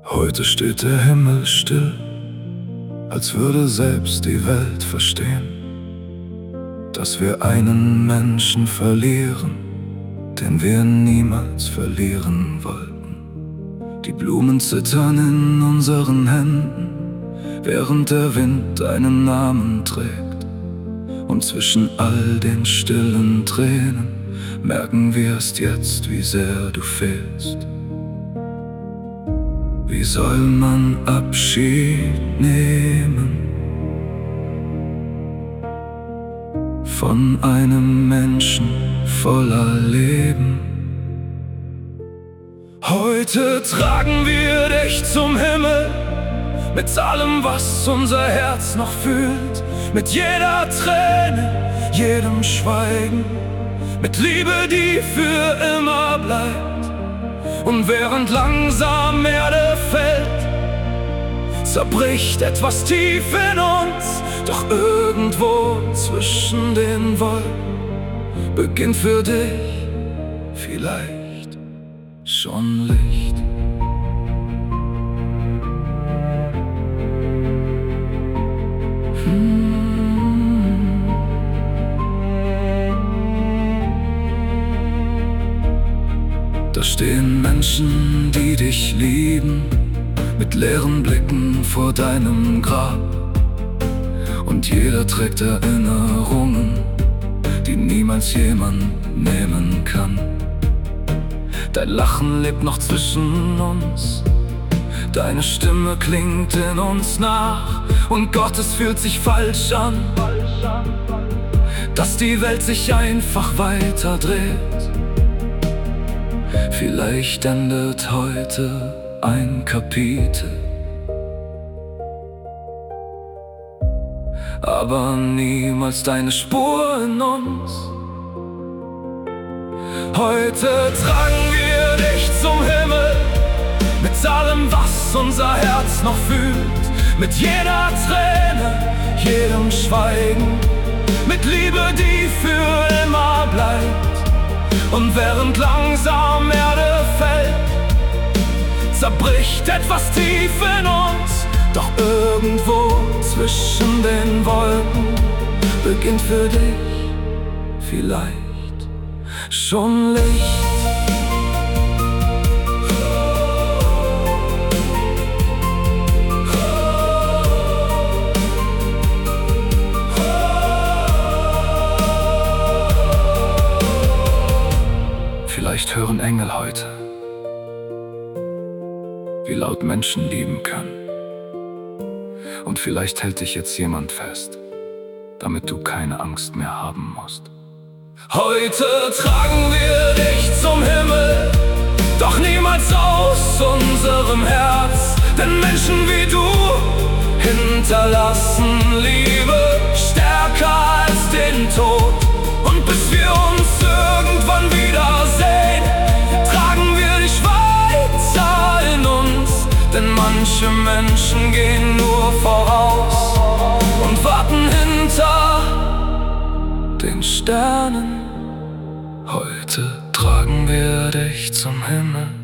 Heute steht der Himmel still, als würde selbst die Welt verstehen, dass wir einen Menschen verlieren, den wir niemals verlieren wollten. Die Blumen zittern in unseren Händen, während der Wind deinen Namen trägt. Und zwischen all den stillen Tränen merken wir erst jetzt, wie sehr du fehlst. Wie soll man Abschied nehmen von einem Menschen voller Leben? Heute tragen wir dich zum Himmel, mit allem, was unser Herz noch fühlt, mit jeder Träne, jedem Schweigen, mit Liebe, die für immer bleibt. Und während langsam Erde fällt, zerbricht etwas tief in uns. Doch irgendwo zwischen den Wolken beginnt für dich vielleicht schon Licht. Da stehen Menschen, die dich lieben, mit leeren Blicken vor deinem Grab. Und jeder trägt Erinnerungen, die niemals jemand nehmen kann. Dein Lachen lebt noch zwischen uns, deine Stimme klingt in uns nach. Und Gott, es fühlt sich falsch an, dass die Welt sich einfach weiter dreht. Vielleicht endet heute ein Kapitel, aber niemals deine Spur in uns. Heute tragen wir dich zum Himmel, mit allem, was unser Herz noch fühlt, mit jeder Träne, jedem Schweigen, mit Liebe, die für immer bleibt. Und während langsam Erde fällt, zerbricht etwas tief in uns. Doch irgendwo zwischen den Wolken beginnt für dich vielleicht schon Licht. Vielleicht hören Engel heute, wie laut Menschen lieben können. Und vielleicht hält dich jetzt jemand fest, damit du keine Angst mehr haben musst. Heute tragen wir dich zum Himmel, doch niemals aus unserem Herz. Denn Menschen wie du hinterlassen Liebe stärker als den Tod. Und bis wir uns irgendwann wiedersehen, tragen wir dich weiter in uns. Denn manche Menschen gehen nur voraus und warten hinter den Sternen. Heute tragen wir dich zum Himmel.